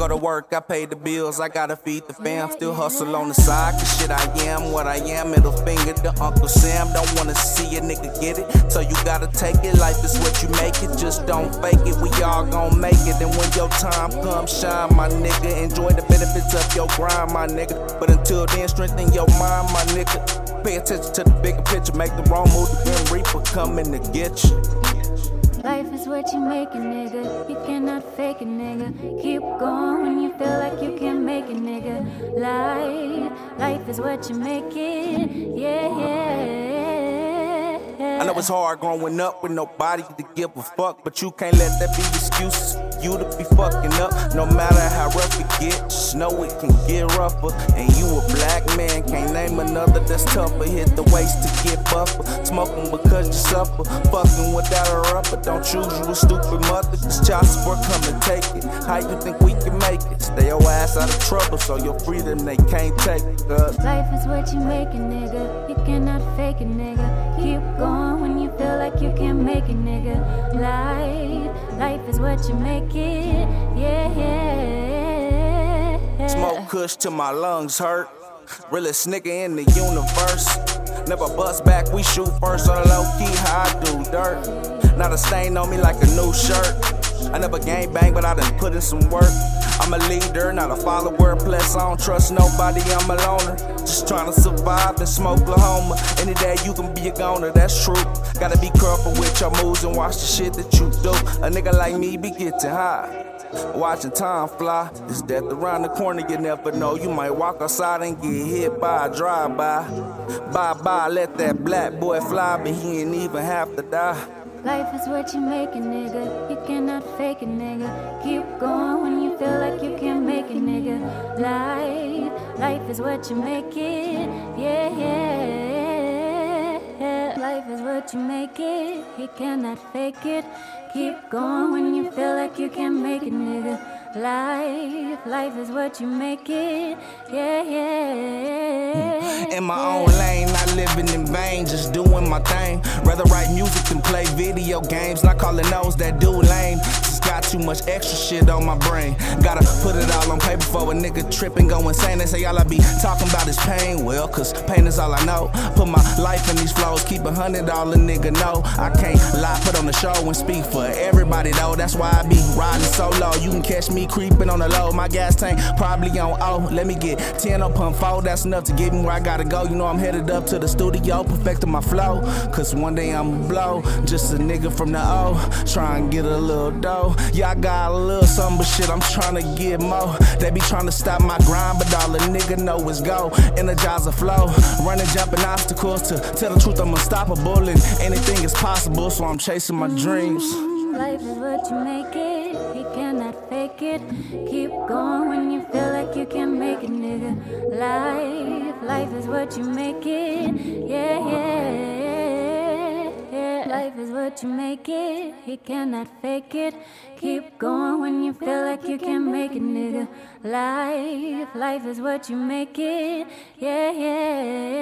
go to work, I pay the bills, I gotta feed the fam. Still hustle on the side, cause shit I am what I am. Middle finger to Uncle Sam, don't wanna see a nigga get it. So you gotta take it, life is what you make it. Just don't fake it, we all gon' make it. And when your time comes, shine, my nigga. Enjoy the benefits of your grind, my nigga. But until then, strengthen your mind, my nigga. Pay attention to the bigger picture, make the wrong move, the Grim Reaper coming to get you. Life is what you make it, nigga. You cannot fake it, nigga. Keep going when you feel like you can't make it, nigga. Life is what you make it, yeah. I know it's hard growing up with nobody to give a fuck, but you can't let that be excuses for you to be fucking up. No matter how rough it gets, just know it can get rougher. And you a black man, can't name another that's tougher. Hit the waist to get buffer, smoking because you suffer. Fucking without a rubber, don't choose you a stupid mother, cause child support come and take it. How you think we can make it? Stay your ass out of trouble, so your freedom they can't take it. Life is what you make it, nigga. You cannot fake it, nigga. Keep going when you feel like you can't make it, nigga. Life is what you make it, yeah. Smoke kush till my lungs hurt. Realest nigga in the universe. Never bust back, we shoot first on the low key, how I do dirt. Not a stain on me like a new shirt. I never gang bang, but I done put in some work. I'm a leader, not a follower. Plus, I don't trust nobody, I'm a loner. Just trying to survive in Smokelahoma. Any day you can be a goner, that's true. Gotta be careful with your moves and watch the shit that you do. A nigga like me be getting high, watching time fly. It's death around the corner, you never know. You might walk outside and get hit by a drive-by. Bye-bye, let that black boy fly, but he ain't even have to die. Life is what you make it, nigga. You cannot fake it, nigga. Keep going when you feel like you can't make it, nigga. Life is what you make it, yeah. Life is what you make it. You cannot fake it. Keep going when you feel like you can't make it, nigga. Life is what you make it, yeah. In my own lane, not living in vain, just doing my thing. Rather write music than play video games, not calling those that do lame. Just got too much extra shit on my brain. Gotta put it all on paper for a nigga trip and go insane. They say all I be talking about is pain. Well, cause pain is all I know. Put my life in these flows, keep 100 all a nigga know. I can't lie, put on the show and speak for everybody though. That's why I be riding solo. You can catch me creeping on the low. My gas tank probably on O. Let me get 10 on pump 4. That's enough to get me where I gotta go. You know I'm headed up to the studio, perfecting my flow. Cause one day I'ma blow. Just a nigga from the O, try and get a little dough. Yeah, I got a little something, but shit, I'm trying to get more. They be trying to stop my grind, but all a nigga know is go. Energize the flow, running, jumping obstacles. To tell the truth, I'm unstoppable, and anything is possible, so I'm chasing my dreams. Life is what you make it. You cannot fake it. Keep going when you feel like you can't make it, nigga. Life is what you make it, yeah. Life is what you make it. You cannot fake it. Keep going when you feel like you can't make it, nigga. Life is what you make it, yeah.